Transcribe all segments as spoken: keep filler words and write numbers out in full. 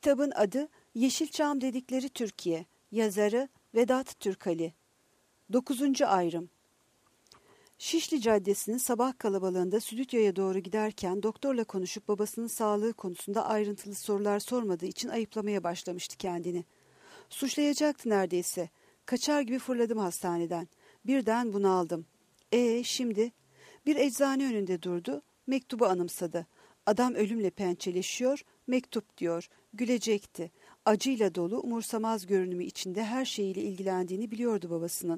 Kitabın adı Yeşilçam Dedikleri Türkiye. Yazarı Vedat Türkali. Dokuzuncu ayrım. Şişli Caddesi'nin sabah kalabalığında stüdyoya doğru giderken doktorla konuşup babasının sağlığı konusunda ayrıntılı sorular sormadığı için ayıplamaya başlamıştı kendini. Suçlayacaktı neredeyse. Kaçar gibi fırladım hastaneden. Birden bunaldım. E şimdi? Bir eczane önünde durdu, mektubu anımsadı. Adam ölümle pençeleşiyor, mektup diyor. Gülecekti. Acıyla dolu, umursamaz görünümü içinde her şeyiyle ilgilendiğini biliyordu babasının.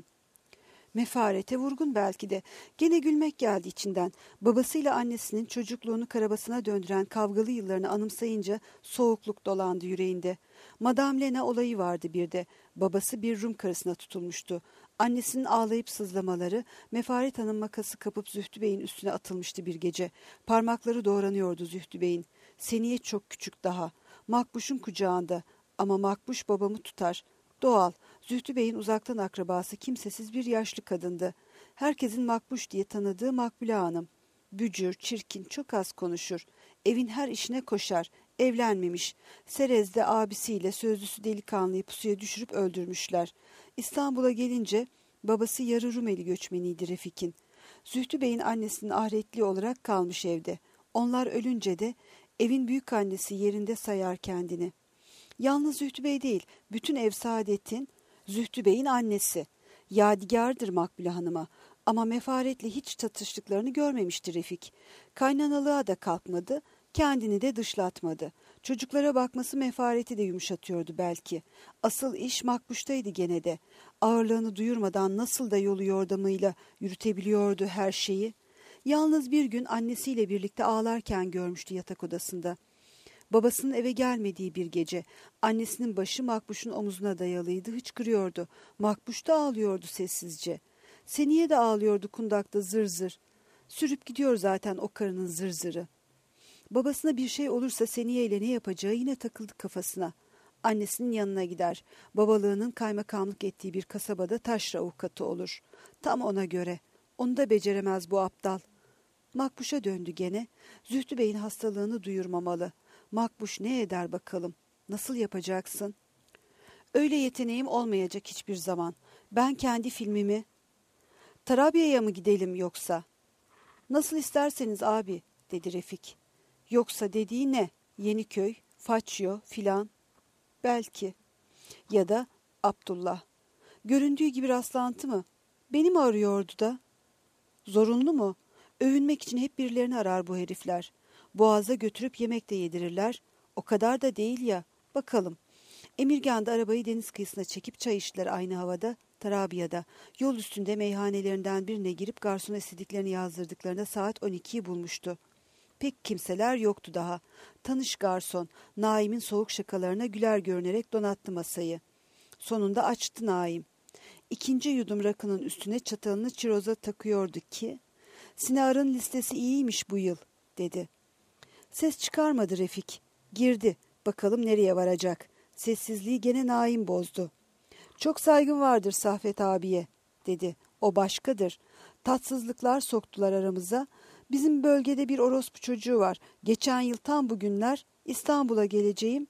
Mefarete vurgun belki de. Gene gülmek geldi içinden. Babasıyla annesinin çocukluğunu karabasına döndüren kavgalı yıllarını anımsayınca soğukluk dolandı yüreğinde. Madame Lena olayı vardı bir de. Babası bir Rum karısına tutulmuştu. Annesinin ağlayıp sızlamaları, Mefaret Hanım makası kapıp Zühtü Bey'in üstüne atılmıştı bir gece. Parmakları doğranıyordu Zühtü Bey'in. Seniye çok küçük daha. Makbuş'un kucağında. Ama Makbuş babamı tutar. Doğal. Zühtü Bey'in uzaktan akrabası kimsesiz bir yaşlı kadındı. Herkesin Makbuş diye tanıdığı Makbule Hanım. Bücür, çirkin, çok az konuşur. Evin her işine koşar. Evlenmemiş. Serez'de abisiyle sözlüsü delikanlıyı pusuya düşürüp öldürmüşler. İstanbul'a gelince babası yarı Rumeli göçmeniydi Refik'in. Zühtü Bey'in annesinin ahretli olarak kalmış evde. Onlar ölünce de evin büyük annesi yerinde sayar kendini. Yalnız Zühtü Bey değil, bütün ev Saadet'in Zühtü Bey'in annesi. Yadigardır Makbule Hanım'a ama Mefaret'le hiç çatıştıklarını görmemişti Refik. Kaynanalığa da kalkmadı, kendini de dışlatmadı. Çocuklara bakması Mefaret'i de yumuşatıyordu belki. Asıl iş Makbuş'taydı gene de. Ağırlığını duyurmadan nasıl da yolu yordamıyla yürütebiliyordu her şeyi. Yalnız bir gün annesiyle birlikte ağlarken görmüştü yatak odasında. Babasının eve gelmediği bir gece. Annesinin başı Makbuş'un omuzuna dayalıydı, hıçkırıyordu. Makbuş da ağlıyordu sessizce. Seniye de ağlıyordu kundakta zır zır. Sürüp gidiyor zaten o karının zır zırı. Babasına bir şey olursa Seniye ile ne yapacağı yine takıldı kafasına. Annesinin yanına gider. Babalığının kaymakamlık ettiği bir kasabada taşra avukatı olur. Tam ona göre. Onu da beceremez bu aptal. Makbuş'a döndü gene. Zühtü Bey'in hastalığını duyurmamalı. Makbuş ne eder bakalım? Nasıl yapacaksın? Öyle yeteneğim olmayacak hiçbir zaman. Ben kendi filmimi... Tarabya'ya mı gidelim yoksa? Nasıl isterseniz abi, dedi Refik. Yoksa dediği ne? Yeniköy, Façyo filan. Belki. Ya da Abdullah. Göründüğü gibi rastlantı mı? Beni mi arıyordu da? Zorunlu mu? Övünmek için hep birilerini arar bu herifler. Boğaza götürüp yemek de yedirirler. O kadar da değil ya. Bakalım. Emirgan'da arabayı deniz kıyısına çekip çay içtiler aynı havada. Tarabya'da. Yol üstünde meyhanelerinden birine girip garsona istediklerini yazdırdıklarında saat on ikiyi bulmuştu. Pek kimseler yoktu daha. Tanış garson, Naim'in soğuk şakalarına güler görünerek donattı masayı. Sonunda açtı Naim. İkinci yudum rakının üstüne çatalını çiroza takıyordu ki... Sinar'ın listesi iyiymiş bu yıl, dedi. Ses çıkarmadı Refik. Girdi. Bakalım nereye varacak. Sessizliği gene Naim bozdu. Çok saygın vardır Saffet abiye, dedi. O başkadır. Tatsızlıklar soktular aramıza. Bizim bölgede bir orospu çocuğu var. Geçen yıl tam bugünler İstanbul'a geleceğim.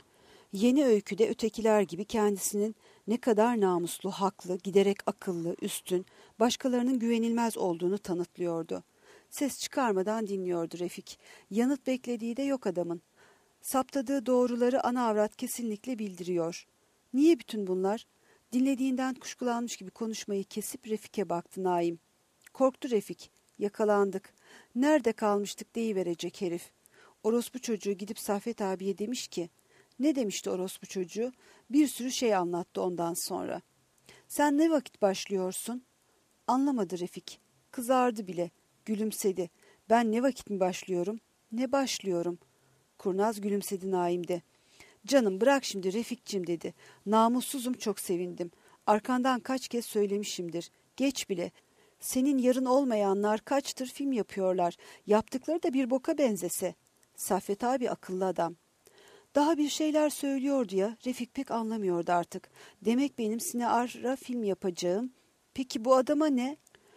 Yeni öyküde ötekiler gibi kendisinin ne kadar namuslu, haklı, giderek akıllı, üstün, başkalarının güvenilmez olduğunu tanıtlıyordu. Ses çıkarmadan dinliyordu Refik. Yanıt beklediği de yok adamın. Saptadığı doğruları ana avrat kesinlikle bildiriyor. Niye bütün bunlar? Dinlediğinden kuşkulanmış gibi konuşmayı kesip Refik'e baktı Naim. Korktu Refik. Yakalandık. Nerede kalmıştık deyiverecek herif. Orospu çocuğu gidip Saffet abiye demiş ki... Ne demişti orospu çocuğu? Bir sürü şey anlattı ondan sonra. Sen ne vakit başlıyorsun? Anlamadı Refik. Kızardı bile. Gülümsedi. Ben ne vakit mi başlıyorum? Ne başlıyorum? Kurnaz gülümsedi Naim'de. Canım bırak şimdi Refik'cim dedi. Namussuzum çok sevindim. Arkandan kaç kez söylemişimdir. Geç bile. Senin yarın olmayanlar kaçtır film yapıyorlar. Yaptıkları da bir boka benzese. Saffet abi akıllı adam. Daha bir şeyler söylüyordu ya, Refik pek anlamıyordu artık. Demek benim Sinear'a film yapacağım. Peki bu adama ne?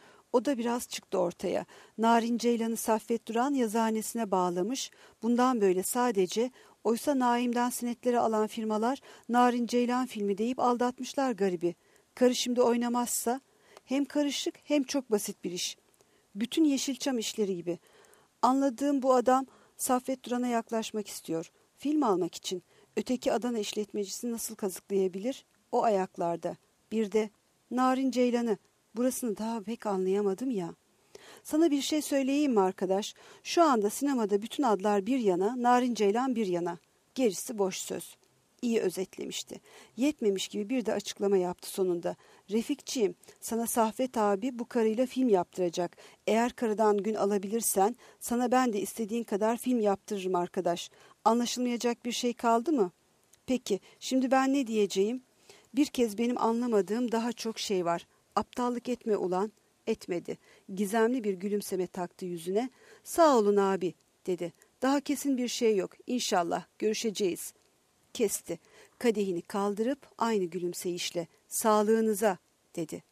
O da biraz çıktı ortaya. Narin Ceylan'ı Saffet Duran yazıhanesine bağlamış. Bundan böyle sadece Oysa Naim'den senetleri alan firmalar Narin Ceylan filmi deyip aldatmışlar garibi. Karı şimdi oynamazsa hem karışık hem çok basit bir iş. Bütün Yeşilçam işleri gibi. Anladığım bu adam Saffet Duran'a yaklaşmak istiyor. Film almak için. Öteki Adana işletmecisi nasıl kazıklayabilir? O ayaklarda. Bir de Narin Ceylan'ı. Burasını daha pek anlayamadım ya. Sana bir şey söyleyeyim mi arkadaş? Şu anda sinemada bütün adlar bir yana, Narin Ceylan bir yana. Gerisi boş söz. İyi özetlemişti. Yetmemiş gibi bir de açıklama yaptı sonunda. Refikçiğim, sana Saffet abi bu karıyla film yaptıracak. Eğer karıdan gün alabilirsen sana ben de istediğin kadar film yaptırırım arkadaş. Anlaşılmayacak bir şey kaldı mı? Peki, şimdi ben ne diyeceğim? Bir kez benim anlamadığım daha çok şey var. Aptallık etme ulan. Etmedi. Gizemli bir gülümseme taktı yüzüne. Sağ olun abi dedi. Daha kesin bir şey yok. İnşallah görüşeceğiz. Kesti. Kadehini kaldırıp aynı gülümseyişle sağlığınıza dedi.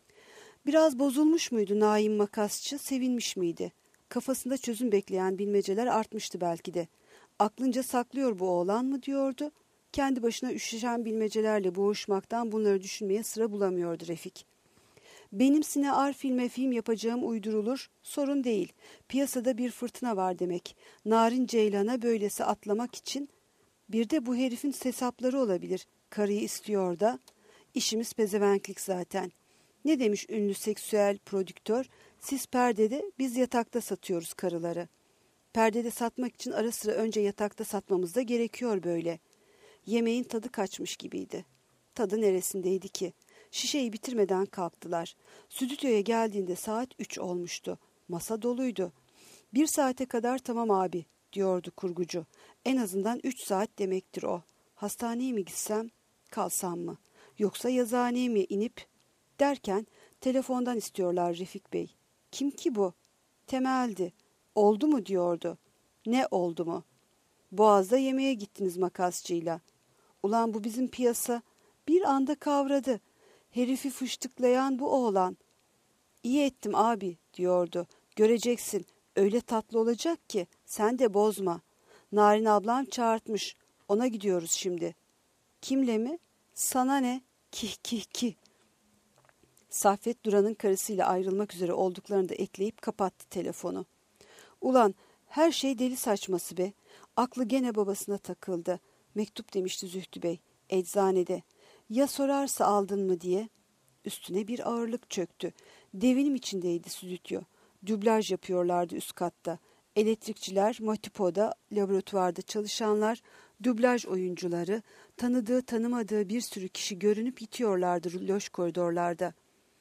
Biraz bozulmuş muydu Naim Makasçı, sevinmiş miydi? Kafasında çözüm bekleyen bilmeceler artmıştı belki de. Aklınca saklıyor bu oğlan mı diyordu. Kendi başına üşüşen bilmecelerle boğuşmaktan bunları düşünmeye sıra bulamıyordu Refik. Benim Sinear filme film yapacağım uydurulur, sorun değil. Piyasada bir fırtına var demek. Narin Ceylan'a böylesi atlamak için bir de bu herifin hesapları olabilir. Karıyı istiyor da. İşimiz pezevenklik zaten. Ne demiş ünlü seksüel prodüktör? Siz perdede, biz yatakta satıyoruz karıları. Perdede satmak için ara sıra önce yatakta satmamız da gerekiyor böyle. Yemeğin tadı kaçmış gibiydi. Tadı neresindeydi ki? Şişeyi bitirmeden kalktılar. Stüdyoya geldiğinde saat üç olmuştu. Masa doluydu. Bir saate kadar tamam abi diyordu kurgucu. En azından üç saat demektir o. Hastaneye mi gitsem, kalsam mı? Yoksa yazıhaneye mi inip? Derken telefondan istiyorlar Refik Bey. Kim ki bu? Temel'di. Oldu mu diyordu. Ne oldu mu? Boğaz'da yemeğe gittiniz makasçıyla. Ulan bu bizim piyasa. Bir anda kavradı. Herifi fıştıklayan bu oğlan. İyi ettim abi diyordu. Göreceksin öyle tatlı olacak ki sen de bozma. Narin ablam çağırtmış. Ona gidiyoruz şimdi. Kimle mi? Sana ne? Kih kih kih. Saffet Duran'ın karısıyla ayrılmak üzere olduklarını da ekleyip kapattı telefonu. Ulan her şey deli saçması be. Aklı gene babasına takıldı. Mektup demişti Zühtü Bey. Eczanede. Ya sorarsa aldın mı diye. Üstüne bir ağırlık çöktü. Devinim içindeydi stüdyo. Dublaj yapıyorlardı üst katta. Elektrikçiler, Matipo'da, laboratuvarda çalışanlar, dublaj oyuncuları, tanıdığı tanımadığı bir sürü kişi görünüp yitiyorlardı loş koridorlarda.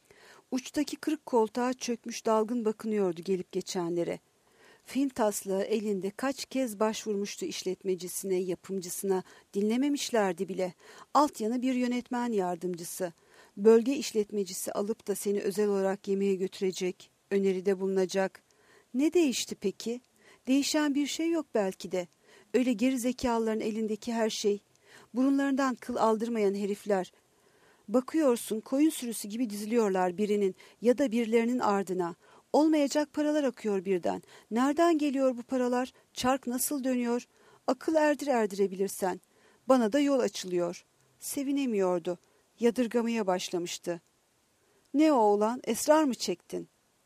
Uçtaki kırık koltuğa çökmüş dalgın bakınıyordu gelip geçenlere. Film taslağı elinde kaç kez başvurmuştu işletmecisine, yapımcısına, dinlememişlerdi bile. Altyanı bir yönetmen yardımcısı. Bölge işletmecisi alıp da seni özel olarak yemeğe götürecek, öneride bulunacak. Ne değişti peki? Değişen bir şey yok belki de. Öyle geri zekalıların elindeki her şey. Burunlarından kıl aldırmayan herifler. Bakıyorsun koyun sürüsü gibi diziliyorlar birinin ya da birilerinin ardına. Olmayacak paralar akıyor birden. Nereden geliyor bu paralar? Çark nasıl dönüyor? Akıl erdir erdirebilirsen. Bana da yol açılıyor. Sevinemiyordu. Yadırgamaya başlamıştı. Ne o oğlan? Esrar mı çektin?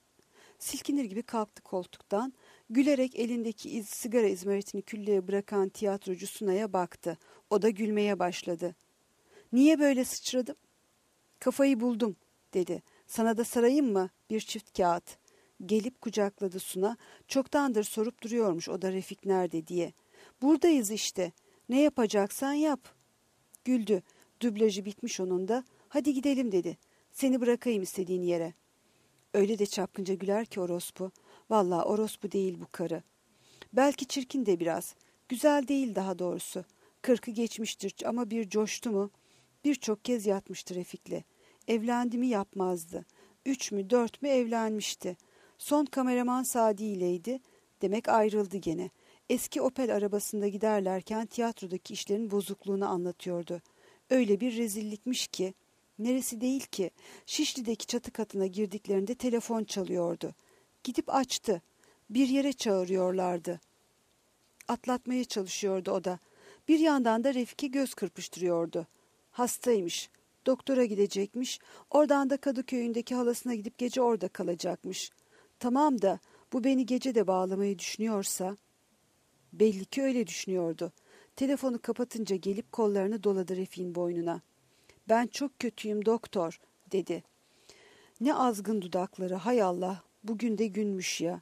Silkinir gibi kalktı koltuktan. Gülerek elindeki iz, sigara izmaritini külleye bırakan tiyatrocu Sunay'a baktı. O da gülmeye başladı. Niye böyle sıçradım? Kafayı buldum dedi. Sana da sarayım mı? Bir çift kağıt. Gelip kucakladı Suna. Çoktandır sorup duruyormuş o da Refik nerede diye. Buradayız işte. Ne yapacaksan yap. Güldü. Dublajı bitmiş onun da. Hadi gidelim dedi. Seni bırakayım istediğin yere. Öyle de çapkınca güler ki orospu. Vallahi orospu değil bu karı. Belki çirkin de biraz. Güzel değil daha doğrusu. Kırkı geçmiştir ama bir coştu mu? Birçok kez yatmıştı Refik'le. Evlendi mi yapmazdı. Üç mü dört mü evlenmişti. Son kameraman Sadi ileydi. Demek ayrıldı gene. Eski Opel arabasında giderlerken tiyatrodaki işlerin bozukluğunu anlatıyordu. Öyle bir rezillikmiş ki. Neresi değil ki. Şişli'deki çatı katına girdiklerinde telefon çalıyordu. Gidip açtı. Bir yere çağırıyorlardı. Atlatmaya çalışıyordu o da. Bir yandan da Refik'e göz kırpıştırıyordu. Hastaymış, doktora gidecekmiş, oradan da Kadıköy'ündeki halasına gidip gece orada kalacakmış. Tamam da bu beni gece de bağlamayı düşünüyorsa... Belli ki öyle düşünüyordu. Telefonu kapatınca gelip kollarını doladı Refik'in boynuna. "Ben çok kötüyüm doktor," dedi. Ne azgın dudakları, hay Allah, bugün de günmüş ya.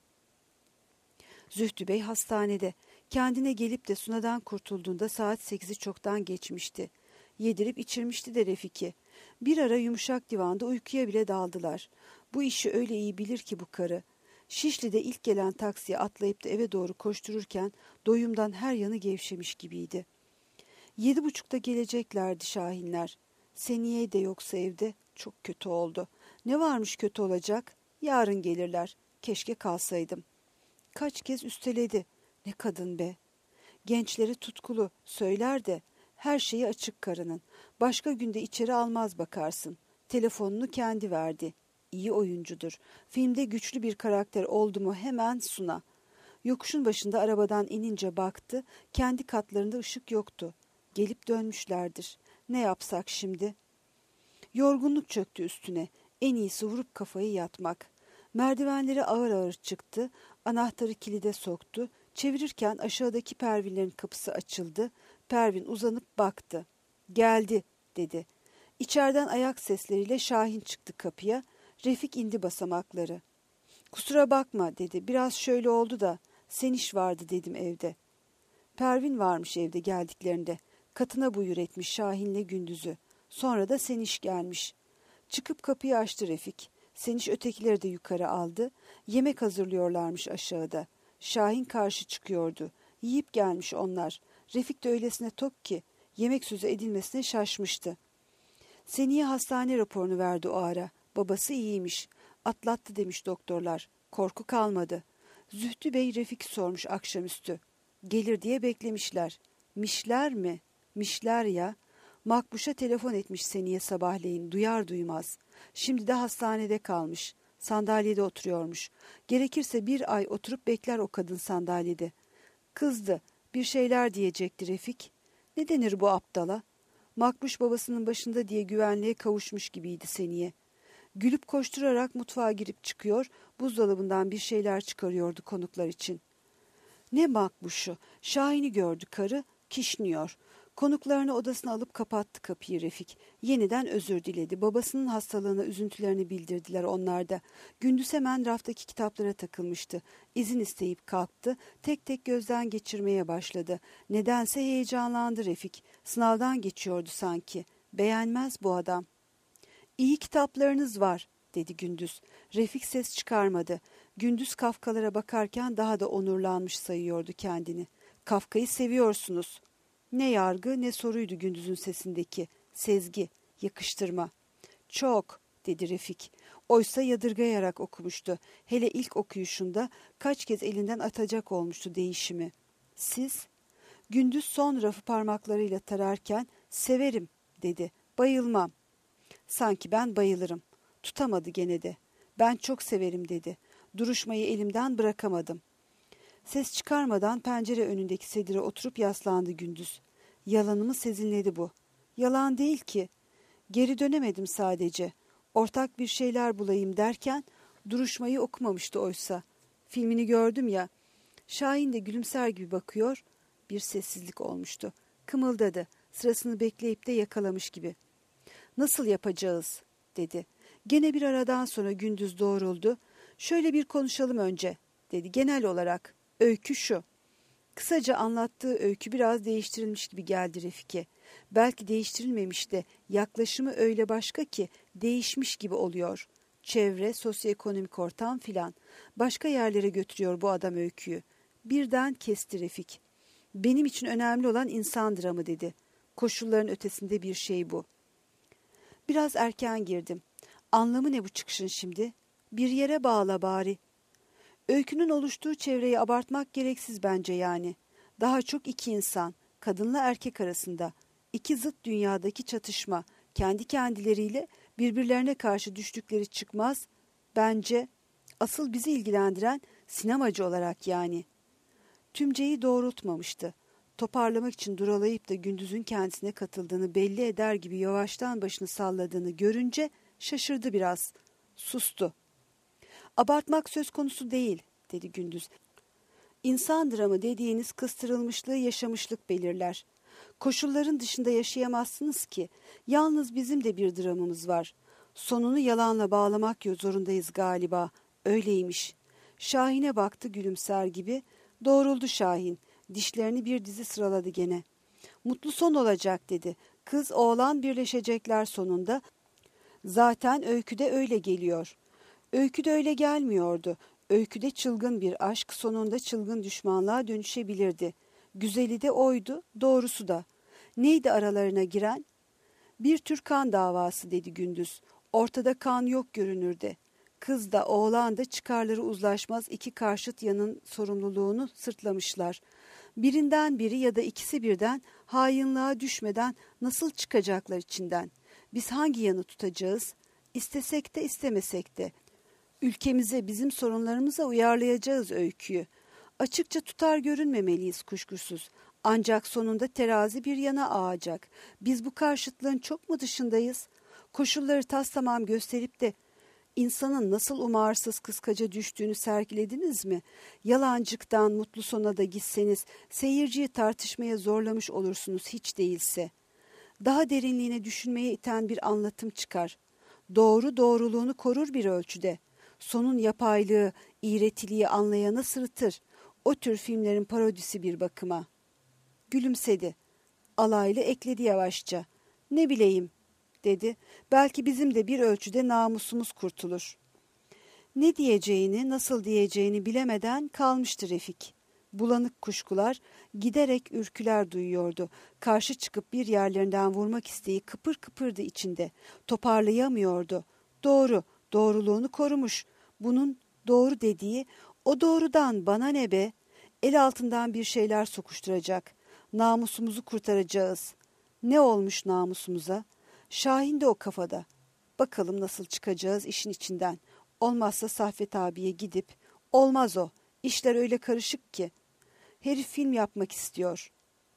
Zühtü Bey hastanede. Kendine gelip de Suna'dan kurtulduğunda saat sekizi çoktan geçmişti. Yedirip içirmişti de Refik'i. Bir ara yumuşak divanda uykuya bile daldılar. Bu işi öyle iyi bilir ki bu karı. Şişli'de ilk gelen taksiye atlayıp da eve doğru koştururken doyumdan her yanı gevşemiş gibiydi. Yedi buçukta geleceklerdi Şahinler. Seniye de yoksa evde çok kötü oldu. Ne varmış kötü olacak? Yarın gelirler. Keşke kalsaydım. Kaç kez üsteledi. Ne kadın be. Gençleri tutkulu, söyler de her şeyi açık karının. Başka günde içeri almaz bakarsın. Telefonunu kendi verdi. İyi oyuncudur. Filmde güçlü bir karakter oldu mu hemen Suna. Yokuşun başında arabadan inince baktı. Kendi katlarında ışık yoktu. Gelip dönmüşlerdir. Ne yapsak şimdi? Yorgunluk çöktü üstüne. En iyisi vurup kafayı yatmak. Merdivenleri ağır ağır çıktı. Anahtarı kilide soktu. Çevirirken aşağıdaki Pervinlerin kapısı açıldı. Pervin uzanıp baktı. "Geldi," dedi. İçeriden ayak sesleriyle Şahin çıktı kapıya. Refik indi basamakları. "Kusura bakma," dedi. "Biraz şöyle oldu da Seniş vardı dedim evde." Pervin varmış evde geldiklerinde. Katına buyur etmiş Şahin'le Gündüz'ü. Sonra da Seniş gelmiş. Çıkıp kapıyı açtı Refik. Seniş ötekileri de yukarı aldı. Yemek hazırlıyorlarmış aşağıda. Şahin karşı çıkıyordu. Yiyip gelmiş onlar. Refik de öylesine tok ki yemek sözü edilmesine şaşmıştı. Seniye hastane raporunu verdi o ara. Babası iyiymiş. Atlattı demiş doktorlar. Korku kalmadı. Zühtü Bey Refik sormuş akşamüstü. Gelir diye beklemişler. Mişler mi? Mişler ya. Makbuş'a telefon etmiş Seniye sabahleyin. Duyar duymaz. Şimdi de hastanede kalmış. Sandalyede oturuyormuş. Gerekirse bir ay oturup bekler o kadın sandalyede. Kızdı. Bir şeyler diyecekti Refik. Ne denir bu aptala? Makbuş babasının başında diye güvenliğe kavuşmuş gibiydi Seniye. Gülüp koşturarak mutfağa girip çıkıyor, buzdolabından bir şeyler çıkarıyordu konuklar için. Ne Makbuş'u? Şahin'i gördü karı, kişniyor. Konuklarını odasına alıp kapattı kapıyı Refik. Yeniden özür diledi. Babasının hastalığına üzüntülerini bildirdiler onlar da. Gündüz hemen raftaki kitaplara takılmıştı. İzin isteyip kalktı. Tek tek gözden geçirmeye başladı. Nedense heyecanlandı Refik. Sınavdan geçiyordu sanki. Beğenmez bu adam. "İyi kitaplarınız var," dedi Gündüz. Refik ses çıkarmadı. Gündüz Kafkalara bakarken daha da onurlanmış sayıyordu kendini. "Kafka'yı seviyorsunuz." Ne yargı ne soruydu Gündüz'ün sesindeki. Sezgi, yakıştırma. "Çok," dedi Refik. Oysa yadırgayarak okumuştu. Hele ilk okuyuşunda kaç kez elinden atacak olmuştu değişimi. "Siz?" Gündüz son rafı parmaklarıyla tararken "Severim," dedi. "Bayılmam." "Sanki ben bayılırım." Tutamadı gene de. "Ben çok severim," dedi. Duruşmayı elimden bırakamadım. Ses çıkarmadan pencere önündeki sedire oturup yaslandı Gündüz. Yalanımı sezinledi bu. Yalan değil ki. Geri dönemedim sadece. Ortak bir şeyler bulayım derken duruşmayı okumamıştı oysa. Filmini gördüm ya. Şahin de gülümser gibi bakıyor. Bir sessizlik olmuştu. Kımıldadı. Sırasını bekleyip de yakalamış gibi. "Nasıl yapacağız?" dedi. Gene bir aradan sonra Gündüz doğruldu. "Şöyle bir konuşalım önce," dedi genel olarak. "Öykü şu." Kısaca anlattığı öykü biraz değiştirilmiş gibi geldi Refik'e. Belki değiştirilmemiş de yaklaşımı öyle başka ki değişmiş gibi oluyor. Çevre, sosyoekonomik ortam filan. Başka yerlere götürüyor bu adam öyküyü. Birden kesti Refik. "Benim için önemli olan insan dramı," dedi. "Koşulların ötesinde bir şey bu." Biraz erken girdim. "Anlamı ne bu çıkışın şimdi? Bir yere bağla bari." Öykünün oluştuğu çevreyi abartmak gereksiz bence yani. Daha çok iki insan, kadınla erkek arasında. İki zıt dünyadaki çatışma, kendi kendileriyle birbirlerine karşı düştükleri çıkmaz. Bence asıl bizi ilgilendiren sinemacı olarak yani. Tümceyi doğrultmamıştı. toparlamak için duralayıp da Gündüz'ün kendisine katıldığını belli eder gibi yavaştan başını salladığını görünce şaşırdı biraz. Sustu. Abartmak söz konusu değil, dedi Gündüz. İnsan dramı dediğiniz kıstırılmışlığı yaşamışlık belirler. Koşulların dışında yaşayamazsınız ki. Yalnız bizim de bir dramımız var. Sonunu yalanla bağlamak zorundayız galiba. Öyleymiş. Şahin'e baktı gülümser gibi. Doğruldu Şahin. Dişlerini bir dizi sıraladı gene. Mutlu son olacak dedi. Kız oğlan birleşecekler sonunda. Zaten öyküde öyle geliyor. Öyküde öyle gelmiyordu. Öyküde çılgın bir aşk sonunda çılgın düşmanlığa dönüşebilirdi. Güzeli de oydu, doğrusu da. Neydi aralarına giren? Bir tür kan davası dedi Gündüz. Ortada kan yok görünürde. Kız da oğlan da çıkarları uzlaşmaz iki karşıt yanın sorumluluğunu sırtlamışlar. Birinden biri ya da ikisi birden hainliğe düşmeden nasıl çıkacaklar içinden? Biz hangi yanı tutacağız? İstesek de istemesek de. Ülkemize, bizim sorunlarımıza uyarlayacağız öyküyü. Açıkça tutar görünmemeliyiz kuşkusuz. Ancak sonunda terazi bir yana ağacak. Biz bu karşıtlığın çok mu dışındayız? Koşulları tastamam gösterip de insanın nasıl umarsız kıskaca düştüğünü sergilediniz mi? Yalancıktan mutlu sona da gitseniz seyirciyi tartışmaya zorlamış olursunuz hiç değilse. Daha derinliğine düşünmeye iten bir anlatım çıkar. Doğru doğruluğunu korur bir ölçüde. Sonun yapaylığı, iğretiliği anlayana sırıtır. O tür filmlerin parodisi bir bakıma. Gülümsedi. Alaylı ekledi yavaşça. Ne bileyim, dedi. Belki bizim de bir ölçüde namusumuz kurtulur. Ne diyeceğini, nasıl diyeceğini bilemeden kalmıştı Refik. Bulanık kuşkular, giderek ürküler duyuyordu. Karşı çıkıp bir yerlerinden vurmak isteği kıpır kıpırdı içinde. Toparlayamıyordu. Doğru, doğruluğunu korumuş. Bunun doğru dediği, o doğrudan bana ne be? El altından bir şeyler sokuşturacak. Namusumuzu kurtaracağız. Ne olmuş namusumuza? Şahin de o kafada. Bakalım nasıl çıkacağız işin içinden. Olmazsa Saffet abiye gidip, olmaz o. İşler öyle karışık ki. Herif film yapmak istiyor.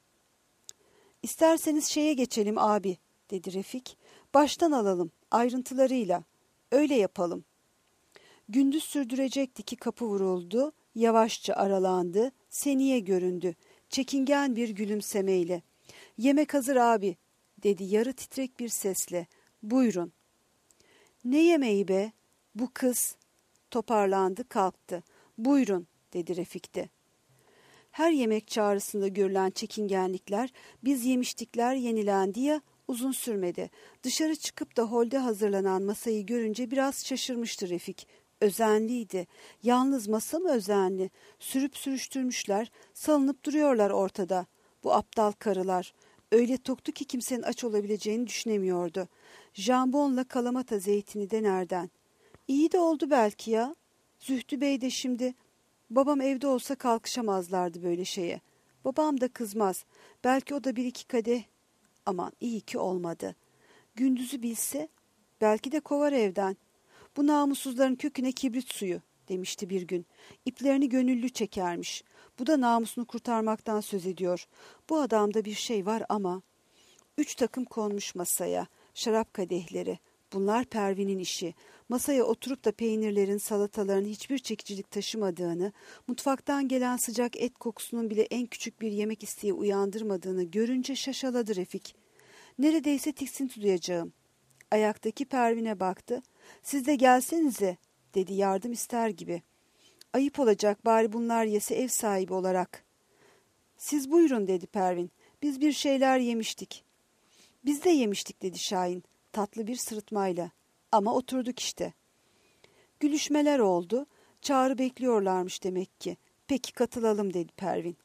İsterseniz şeye geçelim abi, dedi Refik. Baştan alalım, ayrıntılarıyla. Öyle yapalım. Gündüz sürdürecekti ki kapı vuruldu, yavaşça aralandı, Seniye göründü, çekingen bir gülümsemeyle. Yemek hazır abi, dedi yarı titrek bir sesle. Buyurun. Ne yemeği be? Bu kız. Toparlandı, kalktı. Buyurun, dedi Refik de. Her yemek çağrısında görülen çekingenlikler, biz yemiştikler yenilendi ya, uzun sürmedi. Dışarı çıkıp da holde hazırlanan masayı görünce biraz şaşırmıştı Refik. Özenliydi. Yalnız masa mı özenli? Sürüp sürüştürmüşler, salınıp duruyorlar ortada. Bu aptal karılar. Öyle toktu ki kimsenin aç olabileceğini düşünemiyordu. Jambonla kalamata zeytini de nereden? İyi de oldu belki ya. Zühtü Bey de şimdi... Babam evde olsa kalkışamazlardı böyle şeye. Babam da kızmaz. Belki o da bir iki kadeh. Aman iyi ki olmadı. Gündüzü bilse belki de kovar evden. Bu namussuzların köküne kibrit suyu demişti bir gün. İplerini gönüllü çekermiş. Bu da namusunu kurtarmaktan söz ediyor. Bu adamda bir şey var ama... Üç takım konmuş masaya. Şarap kadehleri. Bunlar Pervin'in işi. Masaya oturup da peynirlerin, salataların hiçbir çekicilik taşımadığını, mutfaktan gelen sıcak et kokusunun bile en küçük bir yemek isteği uyandırmadığını görünce şaşaladı Refik. Neredeyse tiksinti duyacağım. Ayaktaki Pervin'e baktı. Siz de gelsenize, dedi yardım ister gibi. Ayıp olacak bari bunlar yese ev sahibi olarak. Siz buyurun, dedi Pervin. Biz bir şeyler yemiştik. Biz de yemiştik, dedi Şahin tatlı bir sırıtmayla. Ama oturduk işte. Gülüşmeler oldu. Çağrı bekliyorlarmış demek ki. Peki katılalım, dedi Pervin.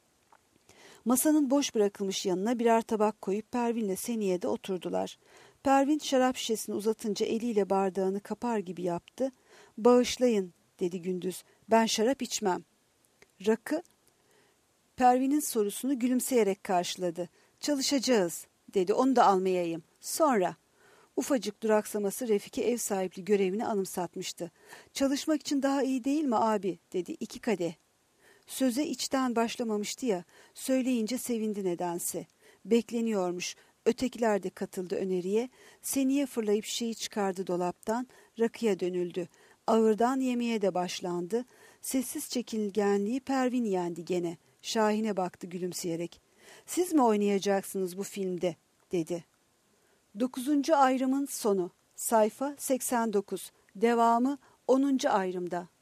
Masanın boş bırakılmış yanına birer tabak koyup Pervin'le Seniye'de oturdular. Pervin şarap şişesini uzatınca eliyle bardağını kapar gibi yaptı. Bağışlayın, dedi Gündüz. Ben şarap içmem. Rakı? Pervin'in sorusunu gülümseyerek karşıladı. Çalışacağız, dedi. Onu da almayayım. Sonra... Ufacık duraksaması Refik'e ev sahipliği görevini anımsatmıştı. Çalışmak için daha iyi değil mi abi, dedi. İki kadeh. Söze içten başlamamıştı ya, söyleyince sevindi nedense. Bekleniyormuş. Ötekiler de katıldı öneriye. Seniye fırlayıp şişeyi çıkardı dolaptan, rakıya dönüldü. Ağırdan yemeğe de başlandı. Sessiz çekilgenliği Pervin yendi gene. Şahin'e baktı gülümseyerek. Siz mi oynayacaksınız bu filmde? Dedi. Dokuzuncu ayrımın sonu. Sayfa seksen dokuz. Devamı onuncu ayrımda.